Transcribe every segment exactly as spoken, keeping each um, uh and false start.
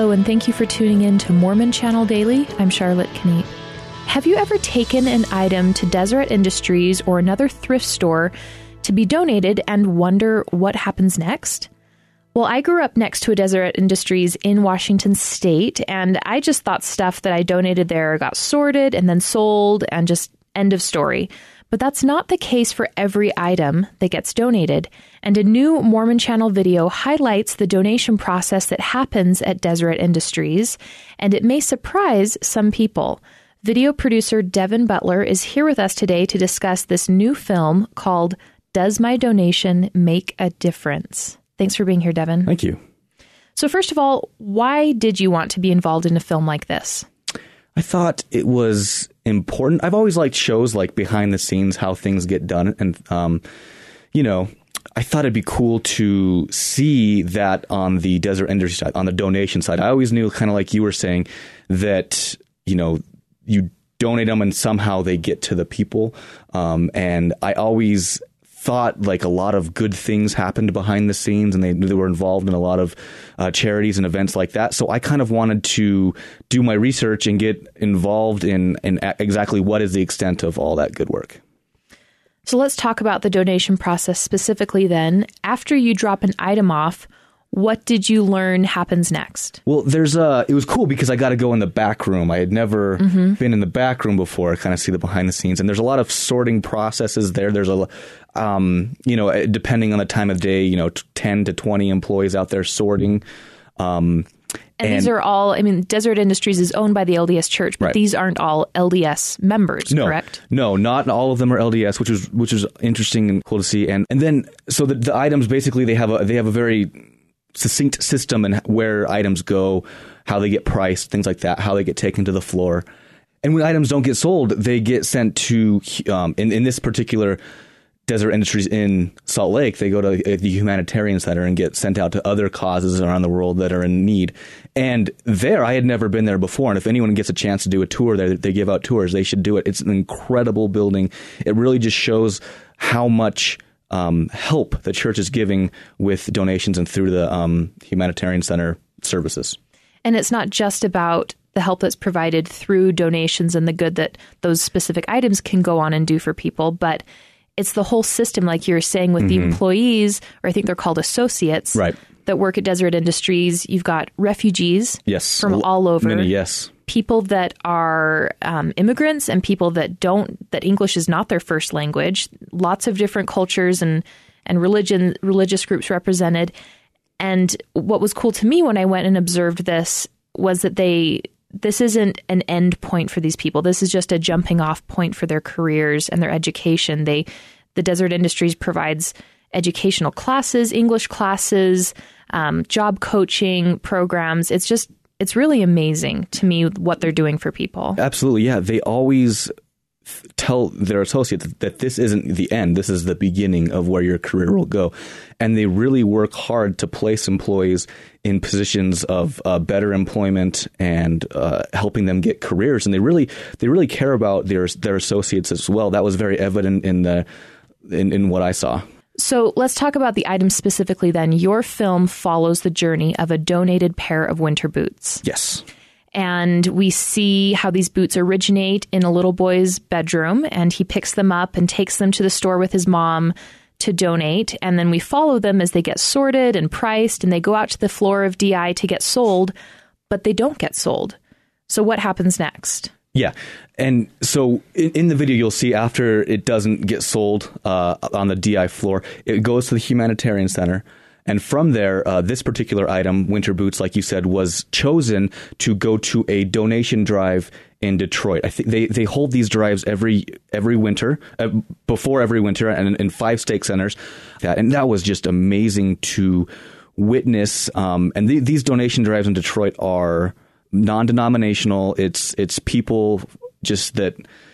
Hello, and thank you for tuning in to Mormon Channel Daily. I'm Charlotte Kniep. Have you ever taken an item to Deseret Industries or another thrift store to be donated and wonder what happens next? Well, I grew up next to a Deseret Industries in Washington State, and I just thought stuff that I donated there got sorted and then sold and just end of story. But that's not the case for every item that gets donated. And a new Mormon Channel video highlights the donation process that happens at Deseret Industries, and it may surprise some people. Video producer Devin Butler is here with us today to discuss this new film called Does My Donation Make a Difference? Thanks for being here, Devin. Thank you. So first of all, why did you want to be involved in a film like this? I thought it was important. I've always liked shows like behind the scenes, how things get done. And, um, you know, I thought it'd be cool to see that on the Deseret Industries side, on the donation side. I always knew, kind of like you were saying, that, you know, you donate them and somehow they get to the people. Um, and I always thought like a lot of good things happened behind the scenes, and they, they were involved in a lot of uh, charities and events like that. So I kind of wanted to do my research and get involved in, in exactly what is the extent of all that good work. So let's talk about the donation process specifically then. After you drop an item off, what did you learn happens next? Well, there's a, it was cool because I got to go in the back room. I had never mm-hmm. been in the back room before. I kind of see the behind the scenes, and there's a lot of sorting processes there. There's a, um, you know, depending on the time of day, you know, ten to twenty employees out there sorting. Um, and, and these are all, I mean, Deseret Industries is owned by the L D S Church, but right. these aren't all L D S members, no, correct? No, not all of them are L D S, which was, which was interesting and cool to see. And, and then, so the, the items basically, they have a, they have a very succinct system and where items go, how they get priced, things like that, how they get taken to the floor. And when items don't get sold, they get sent to, um, in, in this particular Deseret Industries in Salt Lake, they go to the Humanitarian Center and get sent out to other causes around the world that are in need. And there, I had never been there before. And if anyone gets a chance to do a tour there, they give out tours, they should do it. It's an incredible building. It really just shows how much Um, help the church is giving with donations and through the um, Humanitarian Center services. And it's not just about the help that's provided through donations and the good that those specific items can go on and do for people, but it's the whole system, like you were saying, with mm-hmm. the employees, or I think they're called associates, right, that work at Deseret Industries. You've got refugees yes. from all over. Many, yes. People that are um, immigrants and people that don't, that English is not their first language. Lots of different cultures and, and religion, religious groups represented. And what was cool to me when I went and observed this was that they, this isn't an end point for these people. This is just a jumping off point for their careers and their education. They, the Deseret Industries provides educational classes, English classes, um, job coaching programs. It's just, It's really amazing to me what they're doing for people. Absolutely, yeah. They always tell their associates that this isn't the end. This is the beginning of where your career will go. And they really work hard to place employees in positions of uh, better employment and uh, helping them get careers. And they really they really care about their their associates as well. That was very evident in the in, in what I saw. So let's talk about the items specifically then. Your film follows the journey of a donated pair of winter boots. Yes. And we see how these boots originate in a little boy's bedroom, and he picks them up and takes them to the store with his mom to donate. And then we follow them as they get sorted and priced, and they go out to the floor of D I to get sold, but they don't get sold. So what happens next? Yeah. And so in, in the video, you'll see after it doesn't get sold uh, on the D I floor, it goes to the Humanitarian Center. And from there, uh, this particular item, winter boots, like you said, was chosen to go to a donation drive in Detroit. I think they, they hold these drives every every winter, uh, before every winter, and in five stake centers. And that was just amazing to witness. Um, and th- these donation drives in Detroit are non-denominational. It's it's people just that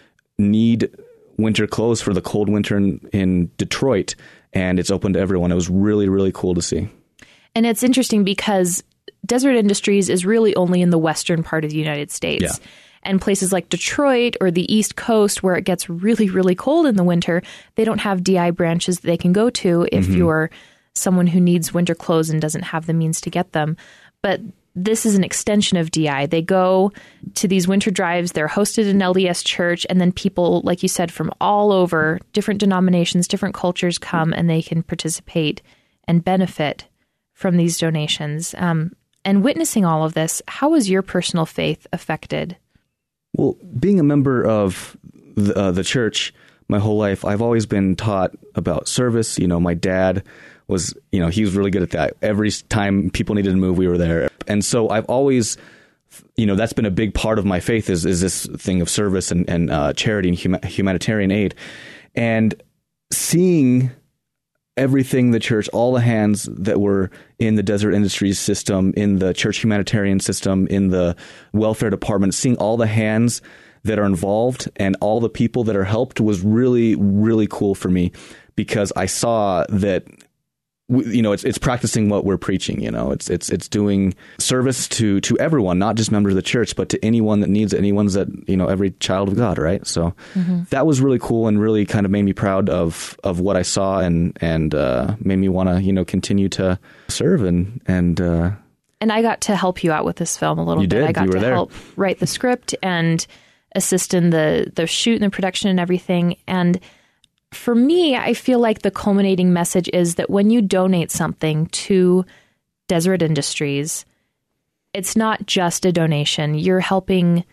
need winter clothes for the cold winter in, in Detroit, and it's open to everyone. It was really, really cool to see. And it's interesting because Deseret Industries is really only in the western part of the United States. Yeah. And places like Detroit or the East Coast, where it gets really, really cold in the winter, they don't have D I branches that they can go to if mm-hmm. you're someone who needs winter clothes and doesn't have the means to get them. But this is an extension of D I. They go to these winter drives, they're hosted in L D S church, and then people, like you said, from all over, different denominations, different cultures come, and they can participate and benefit from these donations. Um, and witnessing all of this, how was your personal faith affected? Well, being a member of the, uh, the church my whole life, I've always been taught about service. You know, my dad was, you know, he was really good at that. Every time people needed to move, we were there. And so I've always, you know, that's been a big part of my faith is, is this thing of service and, and uh, charity and huma- humanitarian aid. And seeing everything the church, all the hands that were in the Desert Industries system, in the church humanitarian system, in the welfare department, seeing all the hands that are involved and all the people that are helped was really, really cool for me, because I saw that, you know, it's it's practicing what we're preaching. You know, it's it's it's doing service to to everyone, not just members of the church, but to anyone that needs it, anyone's that, you know, every child of God, right? So mm-hmm. that was really cool and really kind of made me proud of of what I saw, and and uh, made me want to, you know, continue to serve and and. Uh, and I got to help you out with this film a little you bit. Did. I got you were to there. help write the script and assist in the the shoot and the production and everything. And for me, I feel like the culminating message is that when you donate something to Deseret Industries, it's not just a donation. You're helping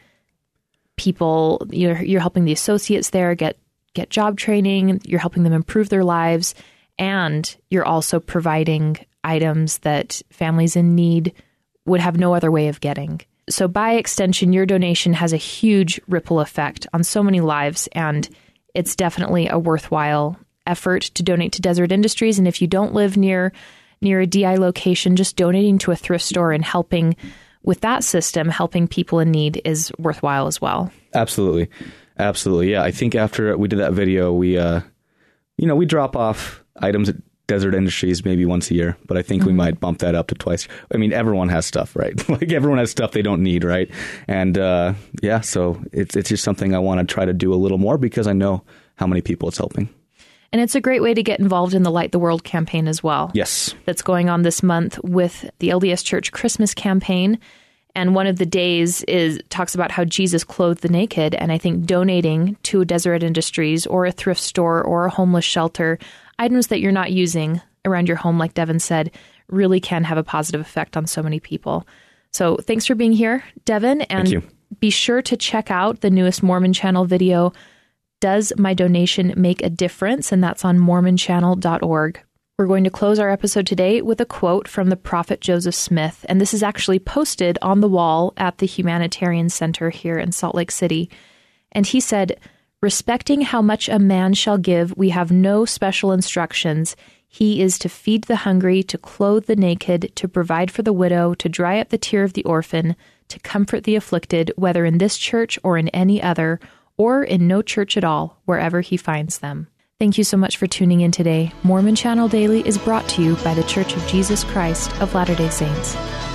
people, you're you're helping the associates there get get job training, you're helping them improve their lives, and you're also providing items that families in need would have no other way of getting. So by extension, your donation has a huge ripple effect on so many lives, and it's definitely a worthwhile effort to donate to Deseret Industries. And if you don't live near near a D I location, just donating to a thrift store and helping with that system, helping people in need, is worthwhile as well. Absolutely. Absolutely. Yeah. I think after we did that video, we, uh, you know, we drop off items at Deseret Industries maybe once a year, but I think mm-hmm. we might bump that up to twice. I mean, everyone has stuff, right? Like everyone has stuff they don't need, right? And uh, yeah, so it's it's just something I want to try to do a little more, because I know how many people it's helping. And it's a great way to get involved in the Light the World campaign as well. Yes. That's going on this month with the L D S Church Christmas campaign. And one of the days is talks about how Jesus clothed the naked. And I think donating to a Deseret Industries or a thrift store or a homeless shelter, items that you're not using around your home, like Devin said, really can have a positive effect on so many people. So thanks for being here, Devin. And Thank you. Be sure to check out the newest Mormon Channel video, Does My Donation Make a Difference? And that's on mormon channel dot org. We're going to close our episode today with a quote from the prophet Joseph Smith. And this is actually posted on the wall at the Humanitarian Center here in Salt Lake City. And he said, "Respecting how much a man shall give, we have no special instructions. He is to feed the hungry, to clothe the naked, to provide for the widow, to dry up the tear of the orphan, to comfort the afflicted, whether in this church or in any other, or in no church at all, wherever he finds them." Thank you so much for tuning in today. Mormon Channel Daily is brought to you by The Church of Jesus Christ of Latter-day Saints.